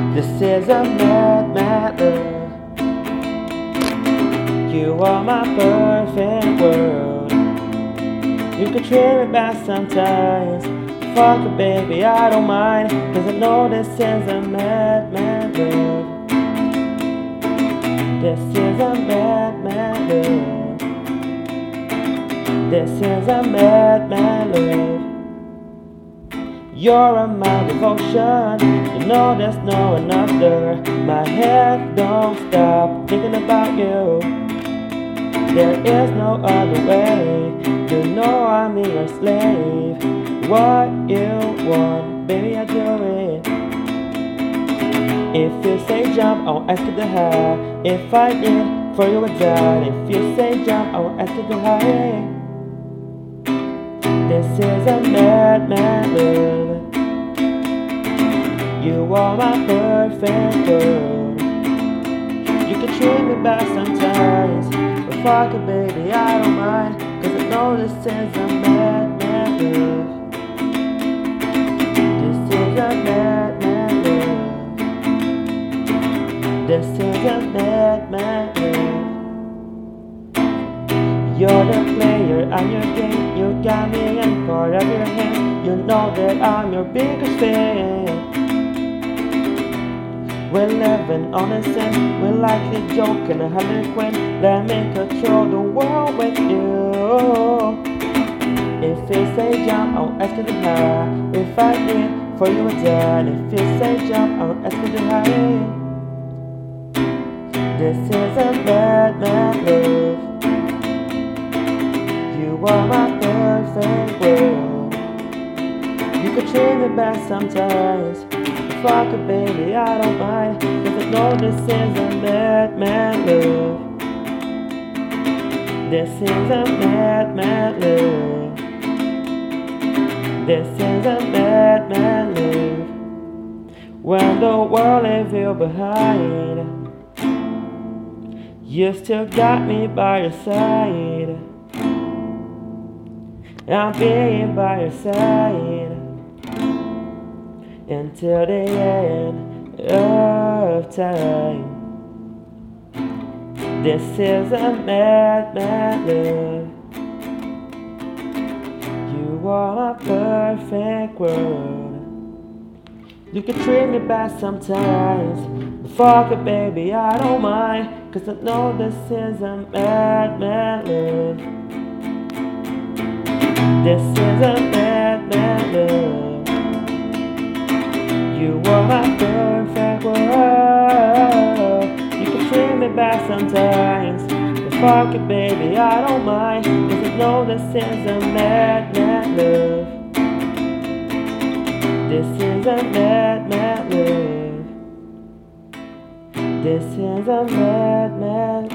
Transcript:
This is a mad, mad love. You are my perfect world. You could treat me bad sometimes. Fuck it, baby, I don't mind. Cause I know this is a mad, mad love. This is a mad, mad love. This is a mad, mad love. You're my devotion. You know there's no another. My head don't stop thinking about you. There is no other way. You know I'm your slave. What you want, baby, I do it. If you say jump, I'll ask you to high. If I did, for you would die. If you say jump, I'll ask you to high. This is a mad, mad love. You are my perfect world. You can treat me bad sometimes, but fuck it, baby, I don't mind. Cause I know this is a mad, mad love. This is a mad, mad love. This is a mad, mad love. You're the player, I'm your game. You got me in part of your hand. You know that I'm your biggest fan. We're living on the sand. We're like a joke and a harlequin. Let me control the world with you. If you say jump, I'll ask you to high. If I did, for you would die. If you say jump, I'll ask you to high. This is a mad, mad love. You are my perfect world. You could treat me bad sometimes. Fuck it, baby, I don't mind. Cause I know this is a mad, mad love. This is a mad, mad love. This is a mad, mad love. When the world leaves you behind, you still got me by your side. I'm being by your side until the end of time. This is a mad, mad love. You are my perfect world. You can treat me bad sometimes, but fuck it, baby, I don't mind. Cause I know this is a mad, mad love. This is a mad, mad love. You are my perfect world. You can treat me bad sometimes, but fuck it, baby, I don't mind. Cause I know this is a mad, mad love. This is a mad, mad love. This is a mad, mad